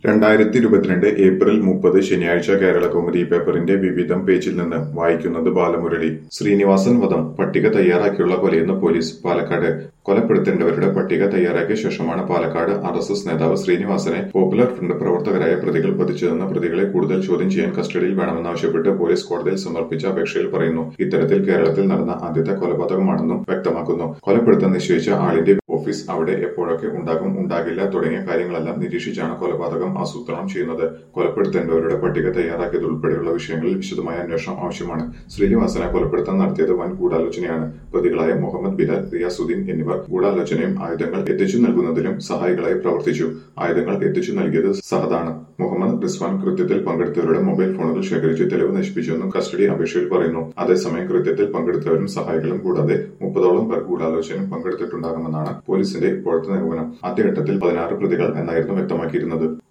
2022 April 30 ശനിയാഴ്ച കേരളകൗമുദി പേപ്പറിന്റെ വിവിധം പേജിൽ നിന്ന് വായിക്കുന്നത് ബാലമുരളി. ശ്രീനിവാസൻ വധം പട്ടിക തയ്യാറാക്കിയുള്ള കൊലയെന്ന് പോലീസ്. പാലക്കാട് കൊലപ്പെടുത്തേണ്ടവരുടെ പട്ടിക തയ്യാറാക്കിയ ശേഷമാണ് പാലക്കാട് RSS നേതാവ് ശ്രീനിവാസനെ പോപ്പുലർ ഫ്രണ്ട് പ്രവർത്തകരായ പ്രതികൾ വധിച്ചതെന്ന് പ്രതികളെ കൂടുതൽ ചോദ്യം ചെയ്യാൻ കസ്റ്റഡിയിൽ വേണമെന്നാവശ്യപ്പെട്ട് പോലീസ് കോടതിയിൽ സമർപ്പിച്ച അപേക്ഷയിൽ പറയുന്നു. ഇത്തരത്തിൽ കേരളത്തിൽ നടന്ന ആദ്യത്തെ കൊലപാതകമാണെന്നും വ്യക്തമാക്കുന്നു. കൊലപ്പെടുത്താൻ നിശ്ചയിച്ച ആളിന്റെ ഓഫീസ് അവിടെ എപ്പോഴൊക്കെ ഉണ്ടാകും, ഉണ്ടാകില്ല തുടങ്ങിയ കാര്യങ്ങളെല്ലാം നിരീക്ഷിച്ചാണ് കൊലപാതകം ആസൂത്രണം ചെയ്യുന്നത്. കൊലപ്പെടുത്തേണ്ടവരുടെ പട്ടിക തയ്യാറാക്കിയതുൾപ്പെടെയുള്ള വിഷയങ്ങളിൽ വിശദമായ അന്വേഷണം ആവശ്യമാണ്. ശ്രീനിവാസനെ കൊലപ്പെടുത്താൻ നടത്തിയത് വൻ ഗൂഢാലോചനയാണ്. പ്രതികളായ മുഹമ്മദ് ബിലാൽ, റിയാസുദ്ദീൻ എന്നിവർ ഗൂഢാലോചനയും ആയുധങ്ങൾ എത്തിച്ചു നൽകുന്നതിലും സഹായികളായി പ്രവർത്തിച്ചു. ആയുധങ്ങൾ എത്തിച്ചു നൽകിയത് സഹദാണ്. മുഹമ്മദ് റിസ്വാൻ കൃത്യത്തിൽ പങ്കെടുത്തവരുടെ മൊബൈൽ ഫോണുകൾ ശേഖരിച്ച് തെളിവ് നശിപ്പിച്ചുവെന്നും കസ്റ്റഡി അപേക്ഷയിൽ പറയുന്നു. അതേസമയം കൃത്യത്തിൽ പങ്കെടുത്തവരും സഹായികളും കൂടാതെ 30ഓളം പേർ ഗൂഢാലോചനയിൽ പങ്കെടുത്തിട്ടുണ്ടാകുമെന്നാണ് പോലീസിന്റെ ഇപ്പോഴത്തെ നിഗമനം. ആദ്യഘട്ടത്തിൽ 16 പ്രതികൾ എന്നായിരുന്നു വ്യക്തമാക്കിയിരുന്നത്.